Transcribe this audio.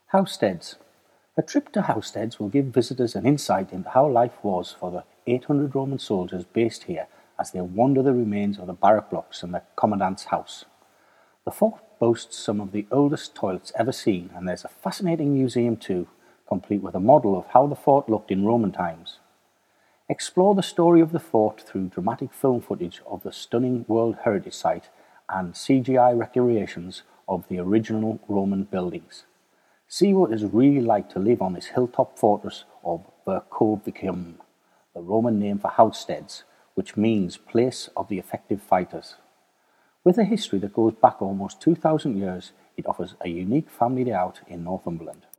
Housesteads. A trip to Housesteads will give visitors an insight into how life was for the 800 Roman soldiers based here as they wander the remains of the barrack blocks and the commandant's house. The fort boasts some of the oldest toilets ever seen, and there's a fascinating museum too, complete with a model of how the fort looked in Roman times. Explore the story of the fort through dramatic film footage of the stunning World Heritage Site and CGI recreations of the original Roman buildings. See what it is really like to live on this hilltop fortress of Vercovicium, the Roman name for Housesteads, which means place of the effective fighters. With a history that goes back almost 2,000 years, it offers a unique family layout in Northumberland.